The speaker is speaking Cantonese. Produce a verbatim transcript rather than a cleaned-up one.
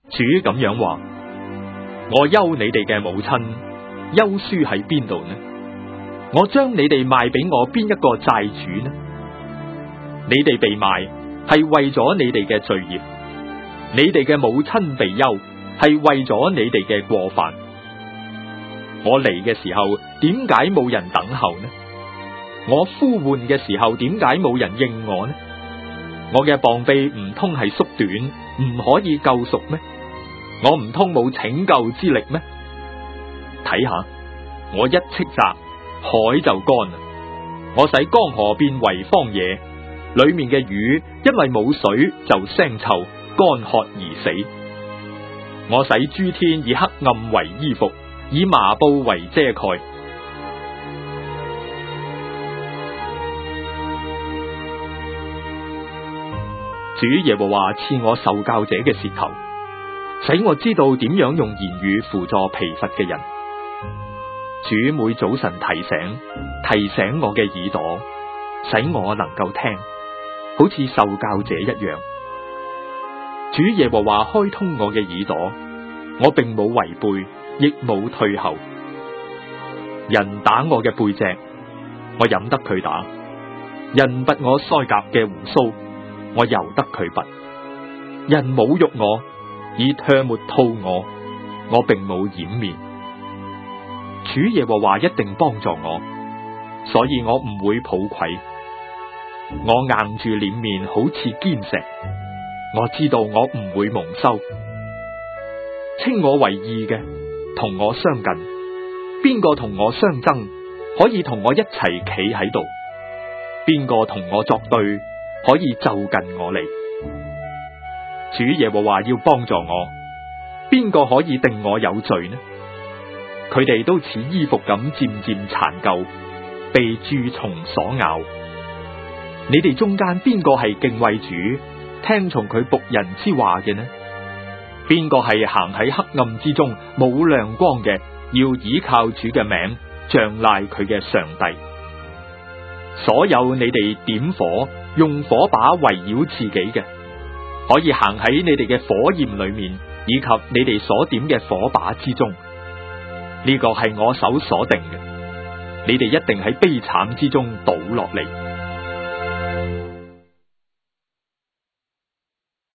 主咁樣話：我休你哋嘅母親，休書喺邊度呢？我將你哋賣俾我邊一個債主呢？你哋被賣係為咗你哋嘅罪孽，你哋嘅母親被休係為咗你哋嘅過犯。我嚟嘅時候，點解冇人等候呢？我呼喚嘅時候，點解冇人應我呢？我嘅膀臂唔通係縮短，唔可以救贖咩？我唔通冇拯救之力咩？睇下，我一斥責，海就乾啦。我使江河變為荒野，裏面嘅魚因為冇水就腥臭，乾渴而死。我使諸天以黑暗為衣服，以麻布為遮蓋。主耶和華賜我受教者嘅舌頭，使我知道點樣用言語輔助疲乏嘅人。主每早晨提醒提醒我嘅耳朵，使我能夠聽，好似受教者一樣。主耶和華開通我嘅耳朵，我並冇違背，亦冇退後。人打我嘅背脊，我任得佢打；人拔我腮頰嘅鬍鬚，我由得佢拔。人侮辱我，以唾沫吐我，我並冇掩面。主耶和華一定幫助我，所以我唔會抱愧。我硬住臉面，好似堅石。我知道我唔會蒙羞。稱我為義嘅，同我相近；邊個同我相爭，可以同我一齊企喺度；邊個同我作對，可以就近我嚟。主耶和華要幫助我，邊個可以定我有罪呢？佢哋都似衣服咁漸漸殘舊，被蛀蟲所咬。你哋中間邊個係敬畏主，聽從佢僕人之話嘅呢？邊個係行喺黑暗之中冇亮光嘅，要倚靠主嘅名，仗賴佢嘅上帝？所有你哋點火，用火把圍繞自己嘅，可以行喺你哋嘅火焰裏面，以及你哋所點嘅火把之中。呢個係我手所定嘅，你哋一定喺悲慘之中倒落嚟。